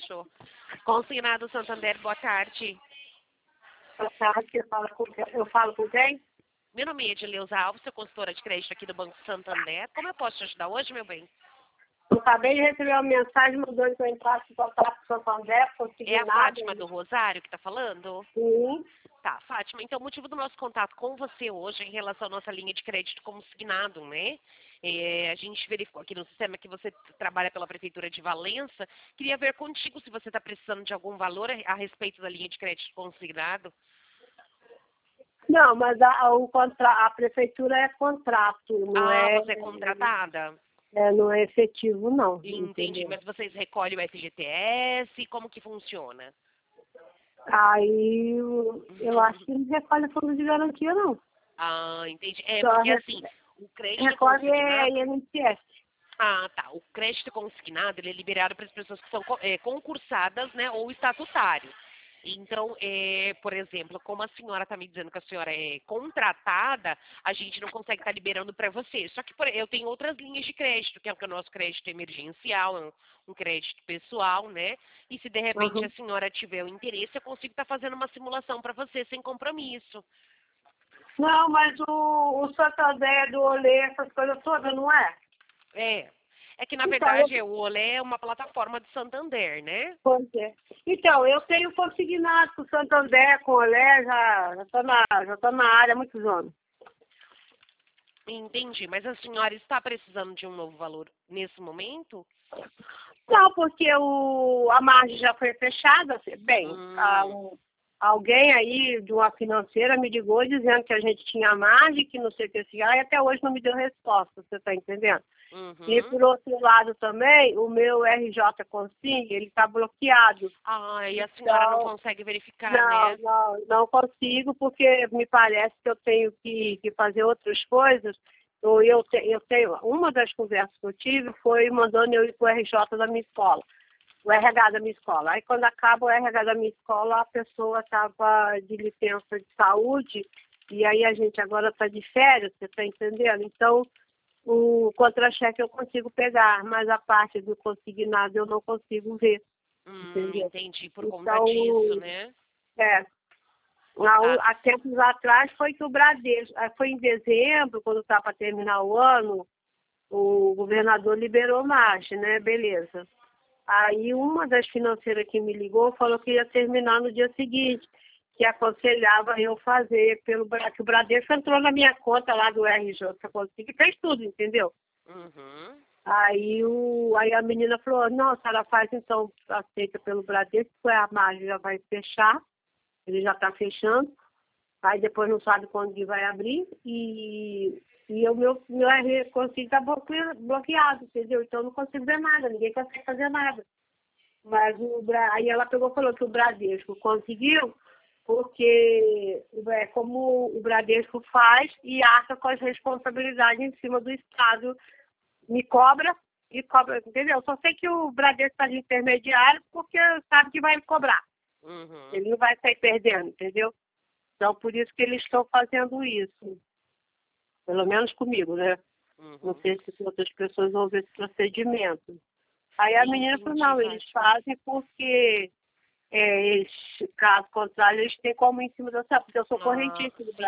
Fechou. Consignado Santander, boa tarde. Boa tarde, eu falo com quem? Meu nome é Edileuza Alves, sou consultora de crédito aqui do Banco Santander. Como eu posso te ajudar hoje, meu bem? Eu acabei de receber uma mensagem mandando que eu entrasse em contato com o Santander, consegui É a nada. Fátima do Rosário que está falando? Sim. Tá, Fátima, então o motivo do nosso contato com você hoje é em relação à nossa linha de crédito consignado, né? A gente verificou aqui no sistema que você trabalha pela Prefeitura de Valença. Queria ver contigo se você está precisando de algum valor a respeito da linha de crédito consignado. Não, mas a prefeitura é contrato, não Você é contratada? não é efetivo, não. Entendi, Entendeu? mas vocês recolhem o FGTS? Como que funciona? Aí eu acho que não recolhe fundo de garantia, não. Entendi. Só Porque assim, o crédito recolhe consignado... INSS. Tá. O crédito consignado, ele é liberado para as pessoas que são concursadas, né, ou estatutários. Então, por exemplo, como a senhora está me dizendo que a senhora é contratada, a gente não consegue estar liberando para você. Só que eu tenho outras linhas de crédito, que é o nosso crédito emergencial, um crédito pessoal, né? E se de repente a senhora tiver o interesse, eu consigo estar fazendo uma simulação para você sem compromisso. Não, mas o Santander do Olê, essas coisas todas, não é? É que, na Então, verdade, o Olé é uma plataforma do Santander, né? Pois é. Então, eu tenho consignado com o Santander, com o Olé, já tô na área há muitos anos. Entendi, mas a senhora está precisando de um novo valor nesse momento? Não, porque a margem já foi fechada. Bem, alguém aí de uma financeira me ligou dizendo que a gente tinha margem, que não sei o que, e até hoje não me deu resposta, você está entendendo? E por outro lado também, o meu RJ Consim, ele está bloqueado. E a senhora não consegue verificar, né? Não consigo, porque me parece que eu tenho que fazer outras coisas. Eu tenho, uma das conversas que eu tive foi mandando eu ir para o RJ da minha escola, o RH da minha escola. Aí quando acaba o RH da minha escola, a pessoa estava de licença de saúde, e aí a gente agora está de férias, você está entendendo? Então, o contra-cheque eu consigo pegar, mas a parte do consignado eu não consigo ver. Entendeu? Entendi, por conta disso, né? Há tempos atrás foi que o Bradesco, foi em dezembro, quando estava para terminar o ano, o governador liberou margem, né? Beleza. Aí uma das financeiras que me ligou falou que ia terminar no dia seguinte, que aconselhava eu fazer que o Bradesco entrou na minha conta lá do RJ, que fez tudo, entendeu? Aí a menina falou, não, a senhora faz então, aceita pelo Bradesco, a margem já vai fechar, ele já está fechando, aí depois não sabe quando que vai abrir, e o meu consigo está bloqueado, entendeu? Então eu não consigo ver nada, ninguém consegue fazer nada. Mas aí ela pegou e falou que o Bradesco conseguiu, porque como o Bradesco faz e arca com as responsabilidades em cima do Estado, me cobra, entendeu? Só sei que o Bradesco está de intermediário porque sabe que vai me cobrar. Ele não vai sair perdendo, entendeu? Então, por isso que eles estão fazendo isso. Pelo menos comigo, né? Não sei se outras pessoas vão ver esse procedimento. Aí a menina falou, não, eles fazem porque, caso contrário, eles têm como em cima da porque eu sou correntíssima do Brasil.